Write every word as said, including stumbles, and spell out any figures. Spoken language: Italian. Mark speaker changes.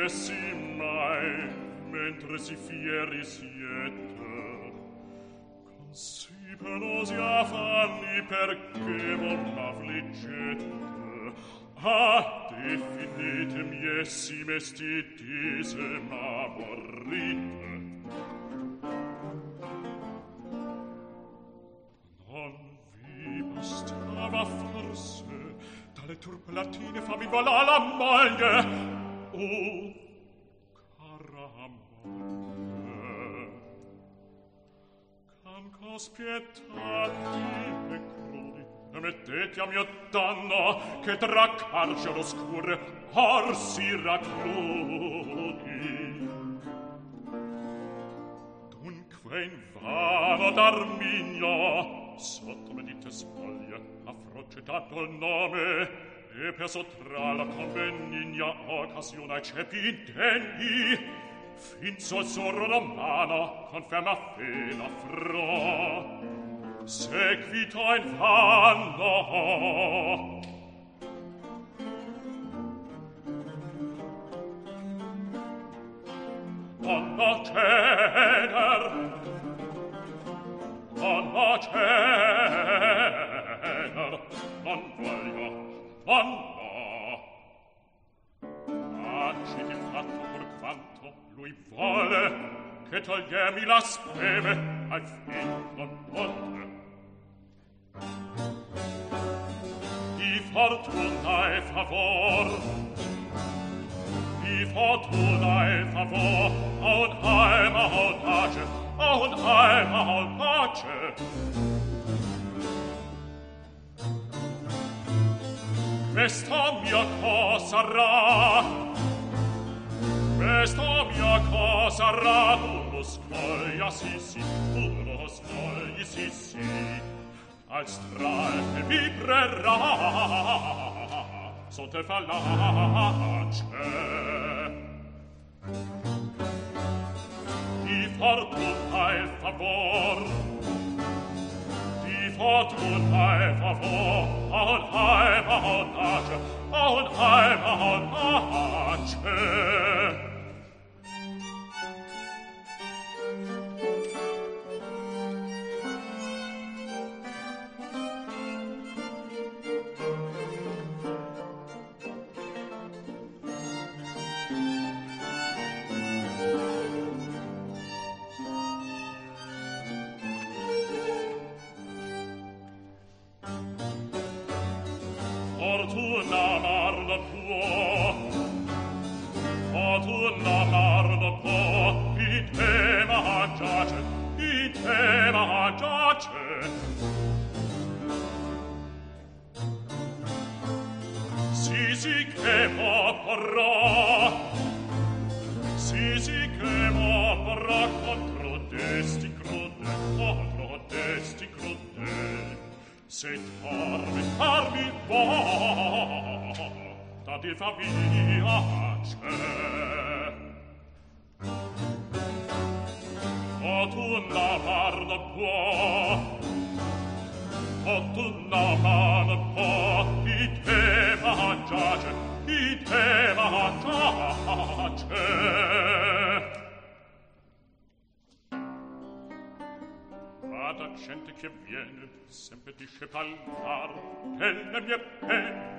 Speaker 1: essi mai, mentre si fieri siete, con si penosi affanni perché vor m'affliggete. Ah, definitemi essi mestitise, ma morrite. Non vi bastava forse dalle turplatine fammi volà la moglie. Oh, cara moglie, canco spietati e crudi, e mettete a mio danno che tra carcere oscure or si racchiudi. Dunque invano d'Arminio sotto medite spoglie ha frocetato il nome e per sottra la convenigna occasione ai cepi indegni fin sul sorro romano conferma fe la fro seguito in vanno. Donna Cener, Donna Cener, non voglio, non no. Agiti fatto pur quanto lui vuole, che togliemi la speme al fin non pote. Di fortuna e favor, di fortuna e favor, a un'alma audace, a un'alma audace. Questa mia cosa sarà, questa mia cosa sarà, tu lo scoglia, sì, sì, tu lo scogli, sì, sì, al stral che vibrerà sotto il fallace. Di fortuna e favor, di fortuna e favor, a un'alma audace, a un'alma audace. Fortuna amar non può, fortuna amar non può, in te mangiace, in te mangiace. Sì, sì che m'opporrò, sì, sì che m'opporrò contro desti crudeli, contro desti crudeli. Se tormentarmi volta di faviace, fortuna amar non può, fortuna amar non può, in te mangiace, in te mangiace. Vada gente che viene, sempre disce pallar delle mie pene,